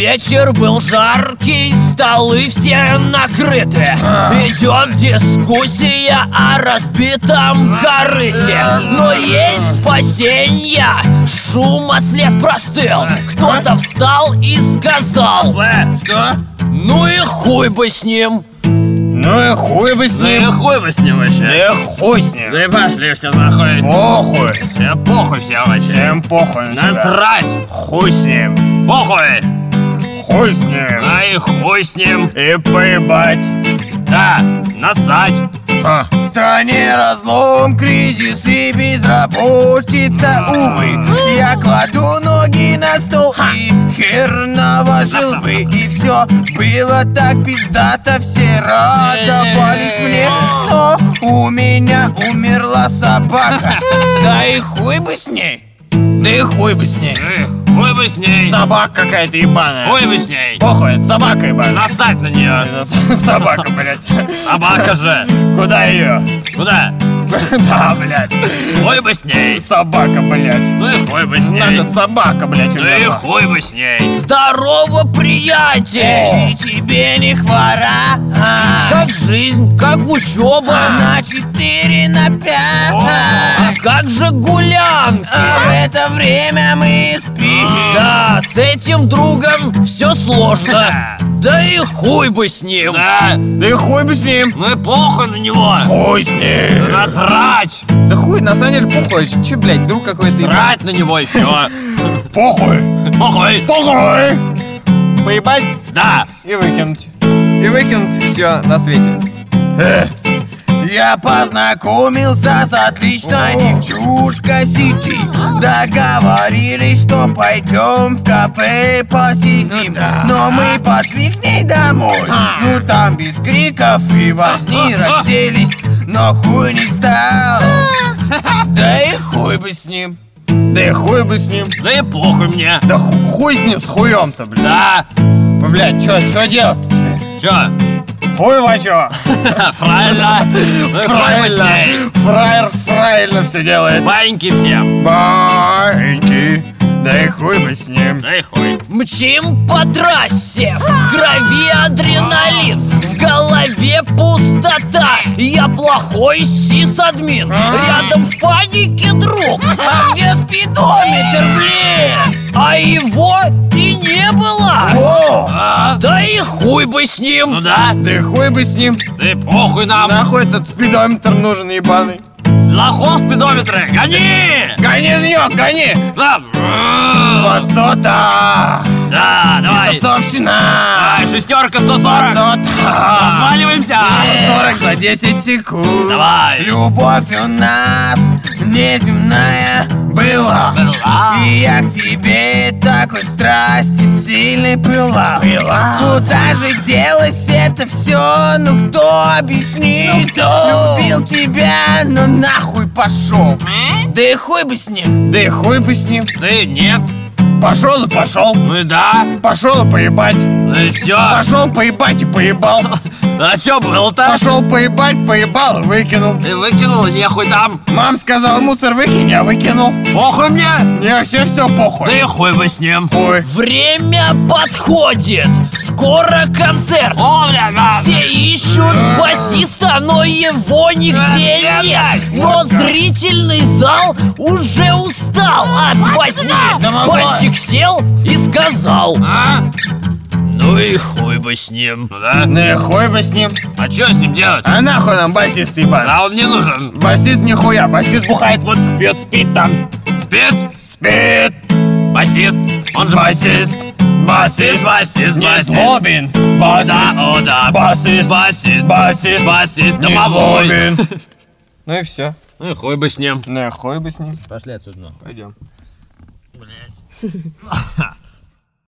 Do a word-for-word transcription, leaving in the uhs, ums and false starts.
Вечер был жаркий, столы все накрыты. Идет дискуссия о разбитом корыте. Но есть спасенье, шума след простыл. Кто-то встал и сказал: что? ну и хуй бы с ним. Ну и хуй бы с Ну и ним. хуй бы с ним вообще. Да и хуй с ним. Да и пошли все нахуй. Похуй. Всем похуй все вообще. Всем похуй на тебя. Насрать. Хуй с ним. Похуй. Хуй с ним. А и хуй с ним. И поебать. Да, насать. А. В стране разлом, кризис и безработица, увы. Я кладу ноги на стол и хер наложил бы. И все было так пиздато, все радовались мне. Но у меня умерла собака. Да и хуй бы с ней. Да и хуй бы с ней. Эх, хуй бы с ней. Собака какая-то ебаная. Хуй бы с ней. Похуй, это собака ебаная. Насать на нее. Собака, блядь. Собака же. Куда ее? Куда? Да, блядь. Хуй бы с ней. Собака, блядь. Ну и хуй бы с ней. Надо собака, блядь, Ну и умерла. хуй бы с ней. Здорово, приятель! И тебе не хвора. Как жизнь, как учеба, На четыре, на пять. а как же гулянки? А в это время мы спим. Да, с этим другом все сложно. Да и хуй бы с ним. Да. Да и хуй бы с ним. Ну и похуй на него. Хуй с ним. Насрать. Да хуй, на самом деле похуй. Че, блядь, друг какой-то. Срать на него и все. Похуй. Похуй. Похуй. Поебать Да. И выкинуть. и выкинуть все на свете. Я познакомился с отличной девчушкой в сети. Договорились, что пойдем в кафе посидим. Но мы пошли к ней домой. Ну там без криков и возни разделись. Но хуй не стал. Да и хуй бы с ним. Да и хуй бы с ним. Да и похуй мне. Да ху- хуй с ним, с хуем-то, блядь. Да. Блядь, чё, чё делать теперь? Чё? Хуй вачо. Правильно. Ну и хуй бы с ней. Фраер правильно все делает. Баньки всем. Баньки. Да и хуй бы с ним. Да и хуй. Мчим по трассе, в крови адреналин, в голове пустота. Я плохой сисадмин, рядом в панике друг. А где спидометр, блин? А его и не было. О! А? Да и хуй бы с Ну ним. да. Да и хуй бы с ним. Да и похуй нам. Нахуй этот спидометр нужен, ебаный. Лохов спидометры. Гони. Гони, Женек, гони. Да. Высота. Да, давай. Высотовщина. Давай, шестерка сто сорок. Высота. Разваливаемся. сто сорок за десять секунд. Давай. Любовь у нас неземная была. Была. И я к тебе такой страсти сильной пылал. Куда же делось это все? Ну кто объяснит? Любил тебя, но нахуй пошел. Да и хуй бы с ним. Да и хуй бы с ним. Да и нет. Пошел и пошел. Ну и да. Пошел и поебать. Ну и все. Пошел поебать и поебал. А что было-то? Пошел поебать, поебал и выкинул. Ты выкинул, нехуй там. Мам сказал, мусор выкинь, я выкинул. Похуй мне. Мне вообще все похуй. Да и хуй бы с ним. Хуй. Время подходит, скоро концерт. О, бля, да. Все ищут басиста, но его нигде Да, нет. да, Но зрительный зал уже устал от возни. Мальчик сел и сказал: А? ну и хуй бы с ним. Ну да. Ну и хуй бы с ним. А что с ним делать? А нахуй нам басист, ебан. А он не нужен. Басист нихуя, басист бухает, вот пьет, спит там. Спит? Спит. Басист. Он же Басист. Басист. Басист, Не басист. злобен. Да, Басист. о да. Басист. Басист. Басист. Басист. Не Домовой. злобен. Ну и все. Ну и хуй бы с ним. Ну и хуй бы с ним. Пошли отсюда. Пойдем. Блять.